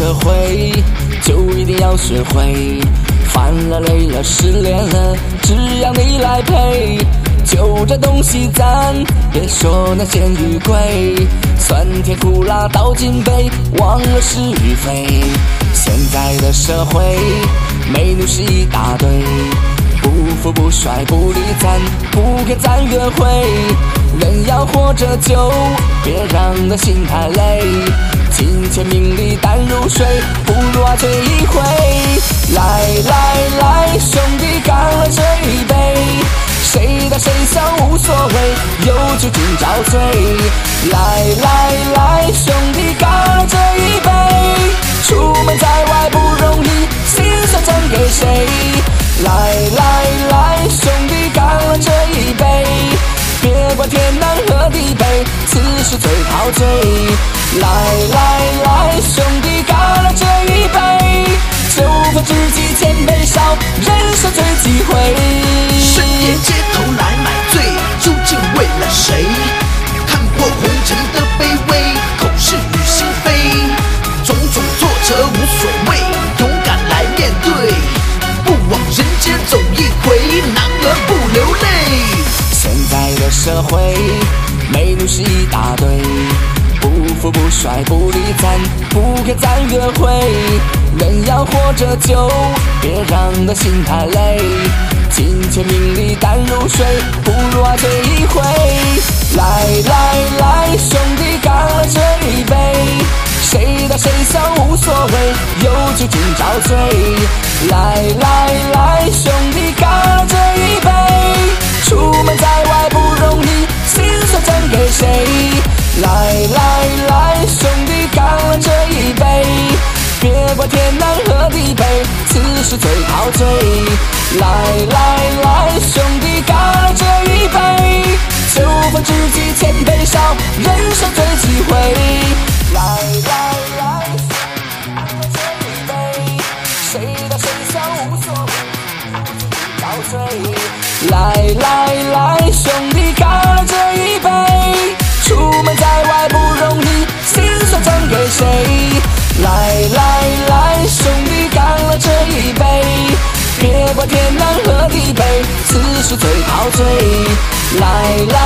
社会，就一定要学会。烦了累了失恋了，只要你来陪。就这东西咱别说那咸与贵，酸甜苦辣倒进杯，忘了是与非。现在的社会，美女是一大堆，不富不帅不理咱，不跟咱约会。人要活着就别让那心太累，金钱名利淡如水，不如醉一回。来来来，兄弟干了这一杯，谁大谁小无所谓，有酒今朝醉。来来来，兄弟干了这一杯，出门在外不容易，心酸赠给谁？来来来，兄弟干了这一杯，别管天南和地北，此时最陶醉。来来来，兄弟干了这一杯，酒逢知己千杯少，人生最忌讳。 深夜街头来买醉，究竟为了谁？看破红尘的卑微，口是与心非，种种挫折无所谓，勇敢来面对，不枉人间走一回，男儿不流泪。 现在的社会，美女是一大堆，不富不帅不理咱，不跟咱约会。人要活着就别让那心太累，金钱名利淡如水，不如醉一回。来来来，兄弟干了这一杯，谁大谁小无所谓，有酒今朝醉。来来来，兄弟干了这一杯，出门在外不容易，心酸赠给谁？来来来，兄弟干了这一杯，别管天南和地北，此时最陶醉。来来来，兄弟干了这一杯，酒逢知己千杯少，人生最忌讳。来来来，这一杯，谁大谁小无所谓，陶醉。来来来，兄弟干了这一杯，出门在外不容易，心酸赠给谁？来来来，兄弟干了这一杯，别管天南和地北，此时最陶醉。来来